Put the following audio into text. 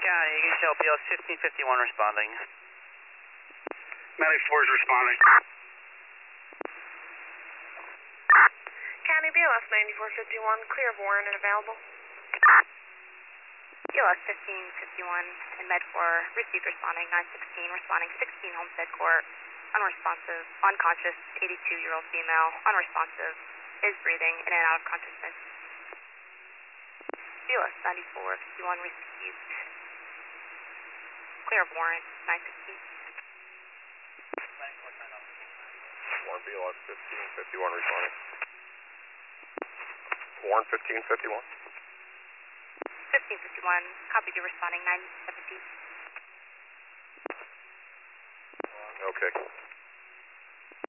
County, you can tell BLS 1551 responding. Medic 4 is responding. County BLS 9451, clear of Warren and available. BLS 1551 and Med 4 received responding 916, responding 16 Homestead Court, unresponsive, unconscious, 82-year-old female, unresponsive, is breathing in and out of consciousness. BLS 9451 received clear of Warren 916. Warren BLS 1551 responding. Warren 1551. 1551, copy to responding 917. Okay.